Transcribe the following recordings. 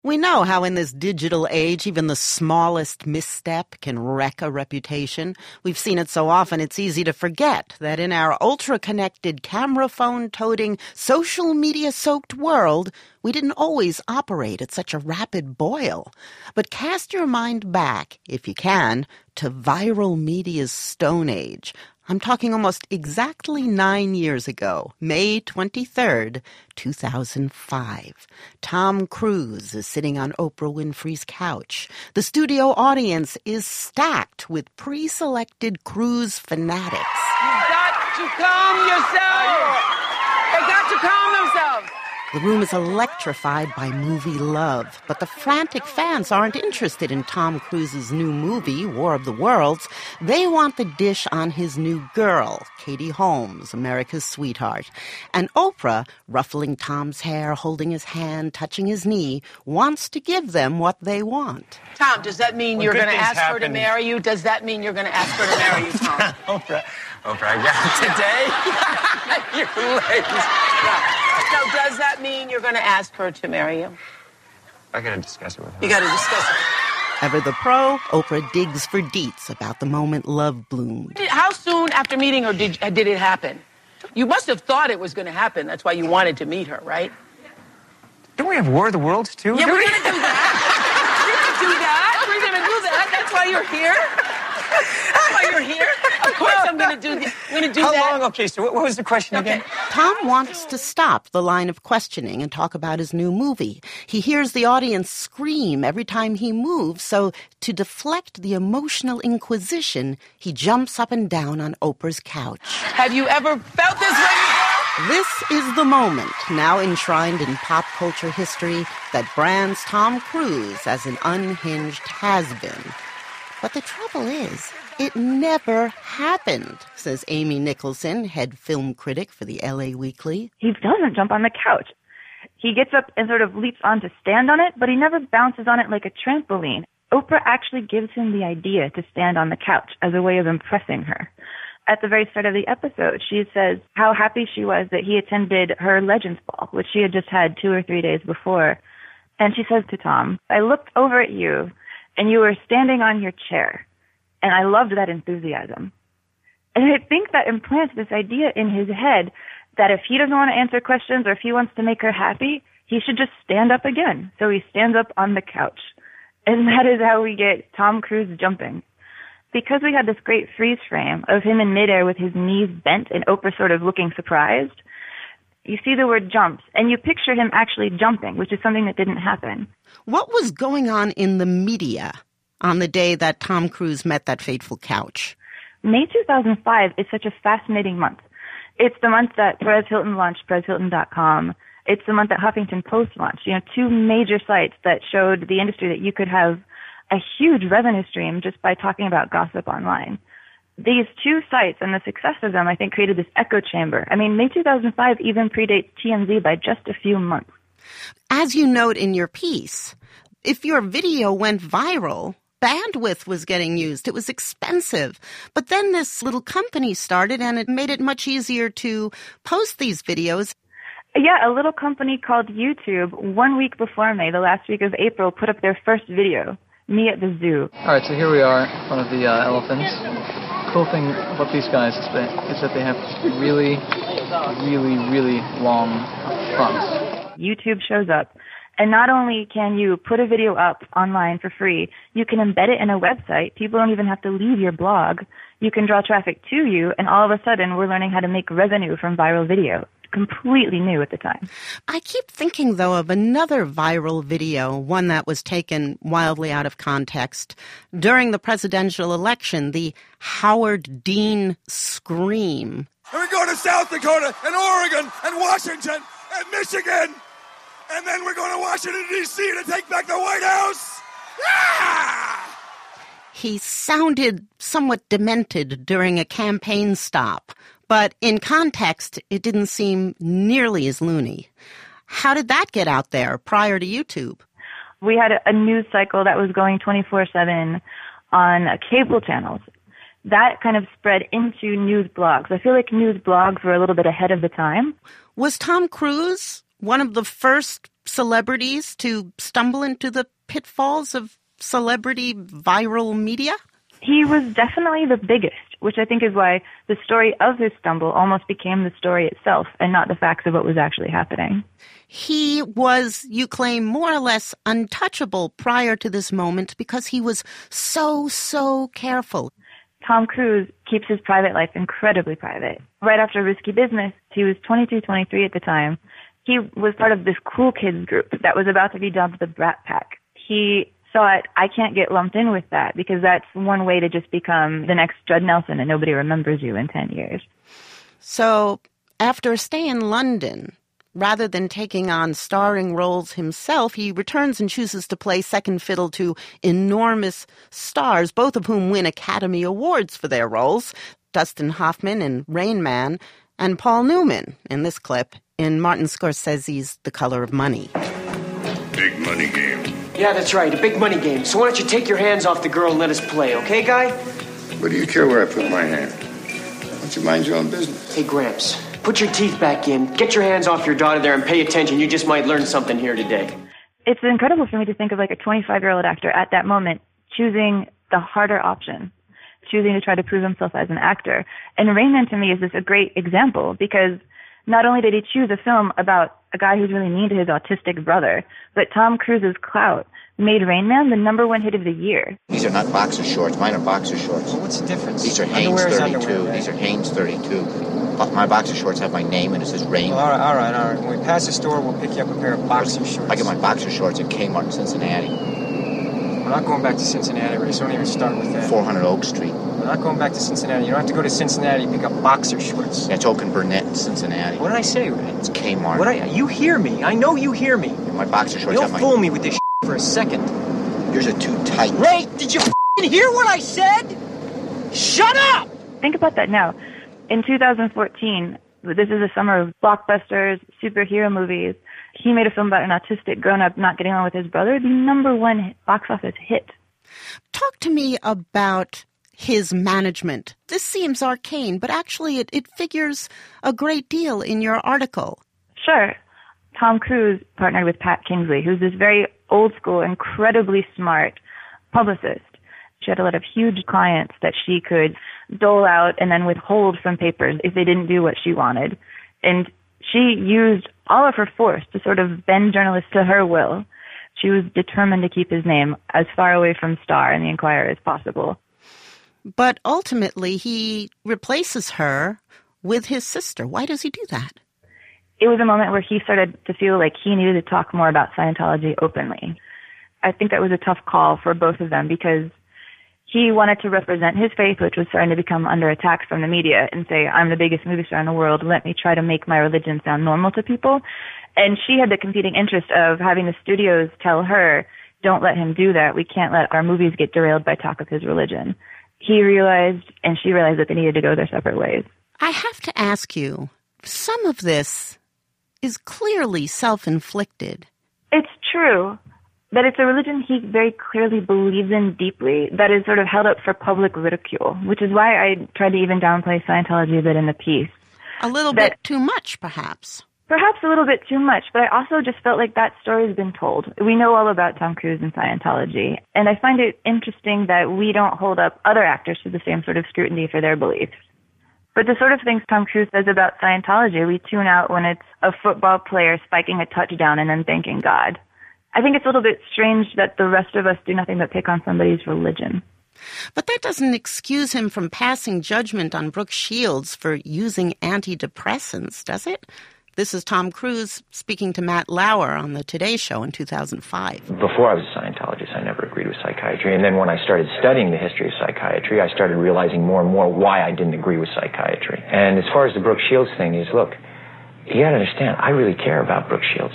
We know how in this digital age, even the smallest misstep can wreck a reputation. We've seen it so often, it's easy to forget that in our ultra-connected, camera phone-toting, social media-soaked world, we didn't always operate at such a rapid boil. But cast your mind back, if you can, to viral media's stone age. I'm talking almost exactly 9 years ago, May 23rd, 2005. Tom Cruise is sitting on Oprah Winfrey's couch. The studio audience is stacked with pre-selected Cruise fanatics. You've got to calm yourself. They got to calm themselves. The room is electrified by movie love, but the frantic fans aren't interested in Tom Cruise's new movie, War of the Worlds. They want the dish on his new girl, Katie Holmes, America's sweetheart. And Oprah, ruffling Tom's hair, holding his hand, touching his knee, wants to give them what they want. Tom, does that mean you're going to ask her to marry you? Does that mean you're going to ask her to marry you, Tom? Oprah, I got it today. You're late. So does that mean you're going to ask her to marry you? I got to discuss it with her. You got to discuss it. Ever the pro, Oprah digs for deets about the moment love bloomed. How soon after meeting her did it happen? You must have thought it was going to happen. That's why you wanted to meet her, right? Don't we have War of the Worlds, too? Yeah, we're going to do that. We're going to do that. We're going to do that. That's why you're here. That's why you're here. Of course I'm going to do that. How long? Okay, so what was the question again? Tom wants to stop the line of questioning and talk about his new movie. He hears the audience scream every time he moves, so to deflect the emotional inquisition, he jumps up and down on Oprah's couch. Have you ever felt this way before? This is the moment, now enshrined in pop culture history, that brands Tom Cruise as an unhinged has-been. But the trouble is, it never happened, says Amy Nicholson, head film critic for the LA Weekly. He doesn't jump on the couch. He gets up and sort of leaps on to stand on it, but he never bounces on it like a trampoline. Oprah actually gives him the idea to stand on the couch as a way of impressing her. At the very start of the episode, she says how happy she was that he attended her Legends Ball, which she had just had 2 or 3 days before. And she says to Tom, I looked over at you, and you were standing on your chair. And I loved that enthusiasm. And I think that implants this idea in his head that if he doesn't want to answer questions or if he wants to make her happy, he should just stand up again. So he stands up on the couch. And that is how we get Tom Cruise jumping. Because we had this great freeze frame of him in midair with his knees bent and Oprah sort of looking surprised, you see the word jumps, and you picture him actually jumping, which is something that didn't happen. What was going on in the media on the day that Tom Cruise met that fateful couch? May 2005 is such a fascinating month. It's the month that Perez Hilton launched PerezHilton.com. It's the month that Huffington Post launched, 2 major sites that showed the industry that you could have a huge revenue stream just by talking about gossip online. These 2 sites and the success of them, I think, created this echo chamber. I mean, May 2005 even predates TMZ by just a few months. As you note in your piece, if your video went viral, bandwidth was getting used. It was expensive. But then this little company started, and it made it much easier to post these videos. Yeah, a little company called YouTube, 1 week before May, the last week of April, put up their first video, me at the zoo. All right, so here we are in front of the elephants. Cool thing about these guys is that they have really, really, really long fronts. YouTube shows up, and not only can you put a video up online for free, you can embed it in a website. People don't even have to leave your blog. You can draw traffic to you, and all of a sudden we're learning how to make revenue from viral video. Completely new at the time. I keep thinking, though, of another viral video, one that was taken wildly out of context. During the presidential election, the Howard Dean scream. And we go to South Dakota and Oregon and Washington and Michigan. And then we're going to Washington, D.C. to take back the White House. Ah! He sounded somewhat demented during a campaign stop. But in context, it didn't seem nearly as loony. How did that get out there prior to YouTube? We had a news cycle that was going 24/7 on cable channels. That kind of spread into news blogs. I feel like news blogs were a little bit ahead of the time. Was Tom Cruise one of the first celebrities to stumble into the pitfalls of celebrity viral media? He was definitely the biggest, which I think is why the story of his stumble almost became the story itself and not the facts of what was actually happening. He was, you claim, more or less untouchable prior to this moment because he was so careful. Tom Cruise keeps his private life incredibly private. Right after Risky Business, he was 22, 23 at the time. He was part of this cool kids group that was about to be dubbed the Brat Pack. He thought, I can't get lumped in with that because that's one way to just become the next Judd Nelson and nobody remembers you in 10 years. So after a stay in London, rather than taking on starring roles himself, he returns and chooses to play second fiddle to enormous stars, both of whom win Academy Awards for their roles, Dustin Hoffman in Rain Man and Paul Newman, in this clip, in Martin Scorsese's The Color of Money. Big money game. Yeah, that's right, a big money game. So why don't you take your hands off the girl and let us play, okay, guy? What do you care where I put my hand? Why don't you mind your own business? Hey, Gramps, put your teeth back in, get your hands off your daughter there, and pay attention. You just might learn something here today. It's incredible for me to think of like a 25-year-old actor at that moment choosing the harder option, choosing to try to prove himself as an actor. And Rain Man to me is just a great example because not only did he choose a film about a guy who's really mean to his autistic brother, but Tom Cruise's clout made Rain Man the #1 hit of the year. These are not boxer shorts. Mine are boxer shorts. Well, what's the difference? These are Hanes Underwear is 32. underwear, right? These are Hanes 32. My boxer shorts have my name and it says Rain. Well, all right. When we pass the store, we'll pick you up a pair of boxer shorts. I get my boxer shorts at Kmart in Cincinnati. We're not going back to Cincinnati, Ray, so don't even start with that. 400 Oak Street. We're not going back to Cincinnati. You don't have to go to Cincinnati to pick up boxer shorts. That's Oak and Burnett in Cincinnati. What did I say, Ray? It's Kmart. You hear me. I know you hear me. My boxer shorts Don't have my... fool me with this for a second. Yours are too tight. Ray, did you hear what I said? Shut up! Think about that now. In 2014, this is the summer of blockbusters, superhero movies. He made a film about an autistic grown-up not getting along with his brother, the #1 box office hit. Talk to me about his management. This seems arcane, but actually it figures a great deal in your article. Sure. Tom Cruise partnered with Pat Kingsley, who's this very old-school, incredibly smart publicist. She had a lot of huge clients that she could dole out and then withhold from papers if they didn't do what she wanted. And she used all of her force to sort of bend journalists to her will. She was determined to keep his name as far away from Star and the Enquirer as possible. But ultimately, he replaces her with his sister. Why does he do that? It was a moment where he started to feel like he needed to talk more about Scientology openly. I think that was a tough call for both of them because he wanted to represent his faith, which was starting to become under attack from the media, and say, I'm the biggest movie star in the world. Let me try to make my religion sound normal to people. And she had the competing interest of having the studios tell her, don't let him do that. We can't let our movies get derailed by talk of his religion. He realized, and she realized that they needed to go their separate ways. I have to ask you, some of this is clearly self-inflicted. It's true that it's a religion he very clearly believes in deeply that is sort of held up for public ridicule, which is why I tried to even downplay Scientology a bit in the piece. A little bit too much, perhaps. Perhaps a little bit too much, but I also just felt like that story's been told. We know all about Tom Cruise and Scientology, and I find it interesting that we don't hold up other actors to the same sort of scrutiny for their beliefs. But the sort of things Tom Cruise says about Scientology, we tune out when it's a football player spiking a touchdown and then thanking God. I think it's a little bit strange that the rest of us do nothing but pick on somebody's religion. But that doesn't excuse him from passing judgment on Brooke Shields for using antidepressants, does it? This is Tom Cruise speaking to Matt Lauer on the Today Show in 2005. Before I was a Scientologist, I never agreed with psychiatry. And then when I started studying the history of psychiatry, I started realizing more and more why I didn't agree with psychiatry. And as far as the Brooke Shields thing is, look, you got to understand, I really care about Brooke Shields.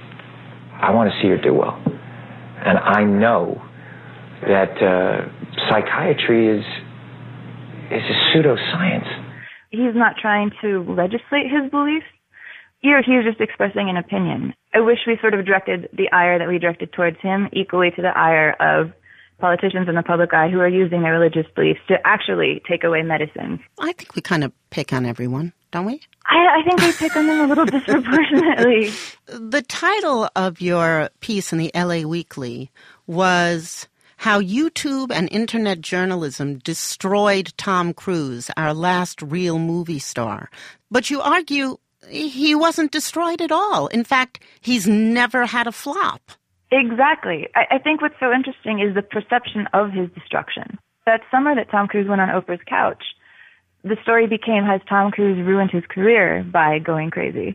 I want to see her do well. And I know that psychiatry is a pseudoscience. He's not trying to legislate his beliefs. Here, he's just expressing an opinion. I wish we sort of directed the ire that we directed towards him equally to the ire of politicians in the public eye who are using their religious beliefs to actually take away medicine. I think we kind of pick on everyone, don't we? I think they pick on them a little disproportionately. The title of your piece in the LA Weekly was How YouTube and Internet Journalism Destroyed Tom Cruise, Our Last Real Movie Star. But you argue he wasn't destroyed at all. In fact, he's never had a flop. Exactly. I think what's so interesting is the perception of his destruction. That summer that Tom Cruise went on Oprah's couch, the story became, has Tom Cruise ruined his career by going crazy?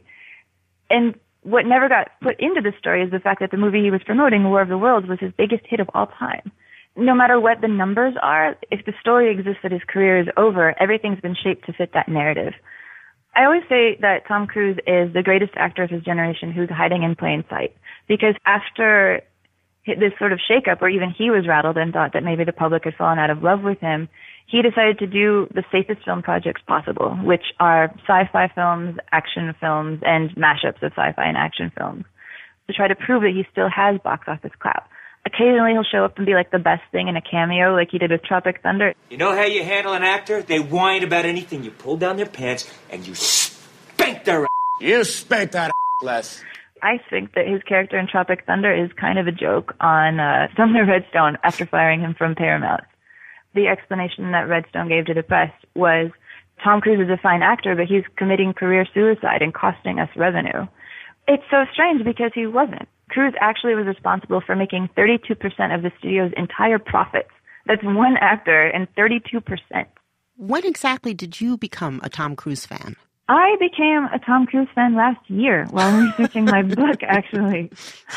And what never got put into the story is the fact that the movie he was promoting, War of the Worlds, was his biggest hit of all time. No matter what the numbers are, if the story exists that his career is over, everything's been shaped to fit that narrative. I always say that Tom Cruise is the greatest actor of his generation who's hiding in plain sight. Because after this sort of shakeup where even he was rattled and thought that maybe the public had fallen out of love with him, he decided to do the safest film projects possible, which are sci-fi films, action films, and mashups of sci-fi and action films, to try to prove that he still has box office clout. Occasionally he'll show up and be like the best thing in a cameo, like he did with Tropic Thunder. You know how you handle an actor? They whine about anything. You pull down their pants and you spank their ass. You spank that Les. I think that his character in Tropic Thunder is kind of a joke on Sumner Redstone after firing him from Paramount. The explanation that Redstone gave to the press was, Tom Cruise is a fine actor, but he's committing career suicide and costing us revenue. It's so strange because he wasn't. Cruise actually was responsible for making 32% of the studio's entire profits. That's one actor and 32%. When exactly did you become a Tom Cruise fan? I became a Tom Cruise fan last year while researching my book, actually.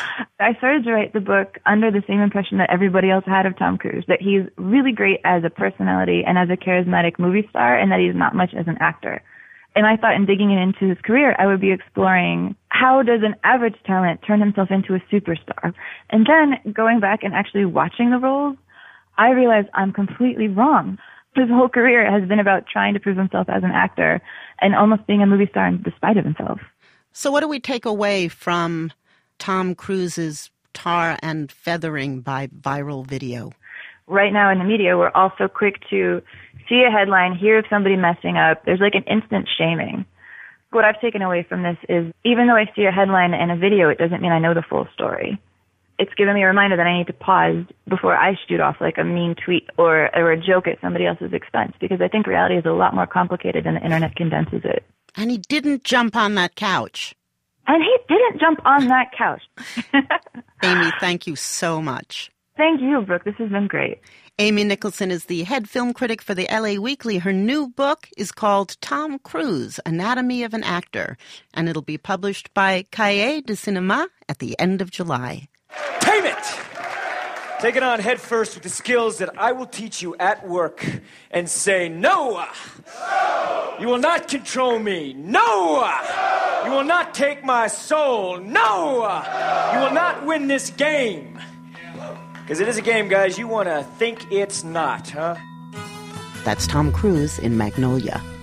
I started to write the book under the same impression that everybody else had of Tom Cruise, that he's really great as a personality and as a charismatic movie star, and that he's not much as an actor. And I thought in digging into his career, I would be exploring how does an average talent turn himself into a superstar? And then going back and actually watching the roles, I realized I'm completely wrong. His whole career has been about trying to prove himself as an actor and almost being a movie star in spite of himself. So what do we take away from Tom Cruise's tar and feathering by viral video? Right now in the media, we're all so quick to see a headline, hear of somebody messing up. There's like an instant shaming. What I've taken away from this is even though I see a headline and a video, it doesn't mean I know the full story. It's given me a reminder that I need to pause before I shoot off like a mean tweet or a joke at somebody else's expense, because I think reality is a lot more complicated than the internet condenses it. And he didn't jump on that couch. And he didn't jump on that couch. Amy, thank you so much. Thank you, Brooke. This has been great. Amy Nicholson is the head film critic for the LA Weekly. Her new book is called Tom Cruise, Anatomy of an Actor, and it'll be published by Cahiers du Cinéma at the end of July. Payment! Take it on head first with the skills that I will teach you at work and say, no! No! You will not control me. No! No! You will not take my soul. No! No! You will not win this game. Because it is a game, guys. You want to think it's not, huh? That's Tom Cruise in Magnolia.